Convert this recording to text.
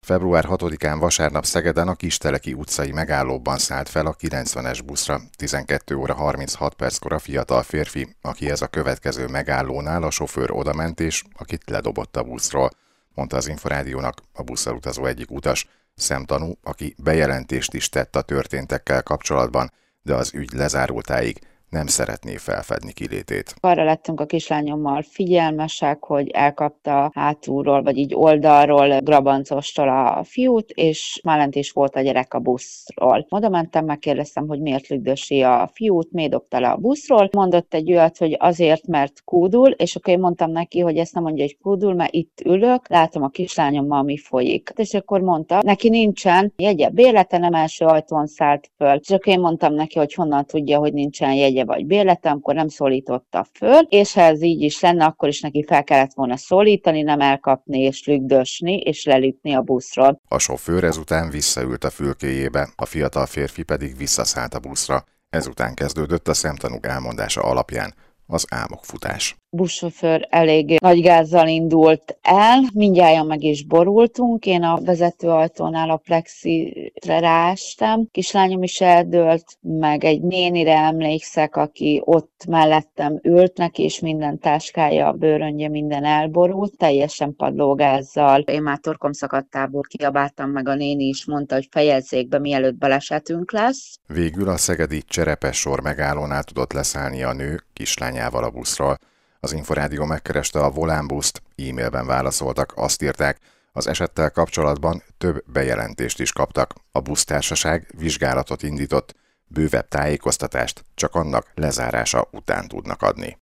Február 6-án vasárnap Szegeden a Kisteleki utcai megállóban szállt fel a 90-es buszra. 12 óra 36 perckor a fiatal férfi, akihez a következő megállónál a sofőr odament és akit ledobott a buszról, mondta az Inforádiónak a busszal utazó egyik utas, szemtanú, aki bejelentést is tett a történtekkel kapcsolatban, de az ügy lezárultáig nem szeretné felfedni kilétét. Arra lettünk a kislányommal figyelmesek, hogy elkapta hátulról, vagy így oldalról grabancostól a fiút, és már lent is volt a gyerek a buszról. Oda mentem, megkérdeztem, hogy miért lügdösi a fiút, miért dobta le a buszról. Mondott egy olyat, hogy azért, mert kúdul, és akkor én mondtam neki, hogy ezt nem mondja, hogy kúdul, mert itt ülök, látom a kislányommal, mi folyik. És akkor mondta, neki nincsen jegye, bérlete, nem első ajtón szállt föl. És akkor én mondtam neki, hogy honnan tudja, hogy nincsen jegye vagy bérlete, amikor nem szólította föl, és ha ez így is lenne, akkor is neki fel kellett volna szólítani, nem elkapni és lügdösni, és lelütni a buszról. A sofőr ezután visszaült a fülkéjébe, a fiatal férfi pedig visszaszállt a buszra. Ezután kezdődött a szemtanúk elmondása alapján az álmokfutás. Buszsofőr elég nagy gázzal indult el, mindjárt meg is borultunk, én a vezetőajtónál a plexire ráestem, kislányom is eldőlt, meg egy nénire emlékszek, aki ott mellettem ült, neki és minden táskája, bőröngye, minden elborult, teljesen padlógázzal. Én már torkom szakadtából kiabáltam, meg a néni is mondta, hogy fejezzék be, mielőtt balesetünk lesz. Végül a szegedi Cserepes sor megállónál tudott leszállni a nő kislányával a buszról. Az Inforádió megkereste a Volánbuszt, e-mailben válaszoltak, azt írták, az esettel kapcsolatban több bejelentést is kaptak. A busztársaság vizsgálatot indított, bővebb tájékoztatást csak annak lezárása után tudnak adni.